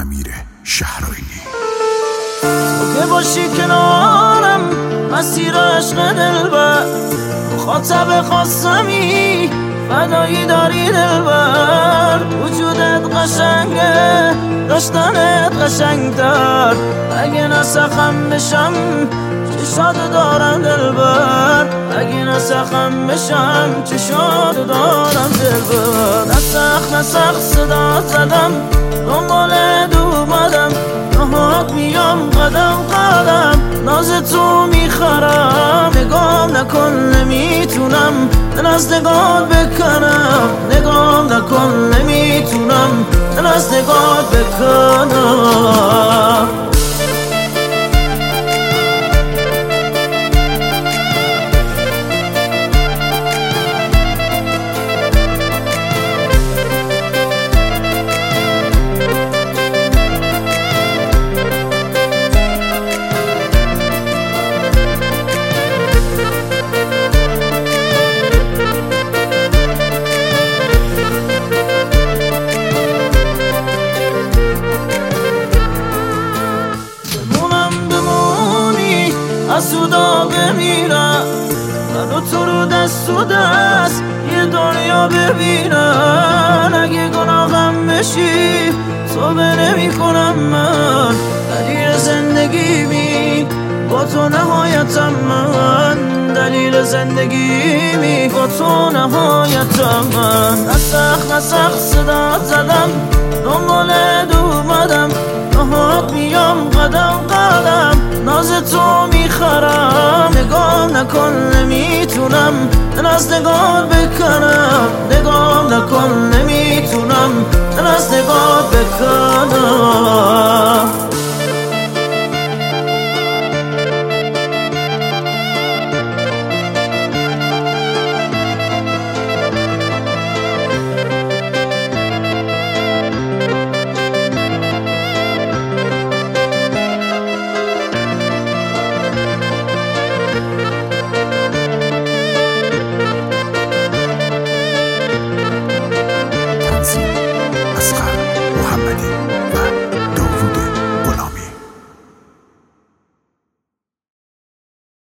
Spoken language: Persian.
امیر شهرایلی. تو که باشی کنارم مسیر عشق دلبر، مخاطب خواستمی فدایی داری دلبر. وجودت قشنگه داشتنت قشنگتر، اگه نسخم بشم چشات دارم دلبر، اگه نسخم بشم چشات دارم دلبر. نسخ صدا زدم دنبالت اومدم، نهات میام قدم قدم ناز تو میخرم. نگام نکن نمیتونم دل از نگات بکنم، نگام نکن نمیتونم دل از نگات بکنم. سودا بمیرم منو تو رو دست و دست یه دنیا ببینم. اگه گناهم بشی توبه نمی کنم من، دلیل زندگیمی با تو نهایتم من، دلیل زندگیمی با تو نهایتم من. نسخ صدا زدم دنبالت اومدم، نهات میام قدم قدم ناز تو میخرم. نگام نکن نمیتونم دل از نگات بکنم، نگام نکن نمیتونم دل از نگات بکنم.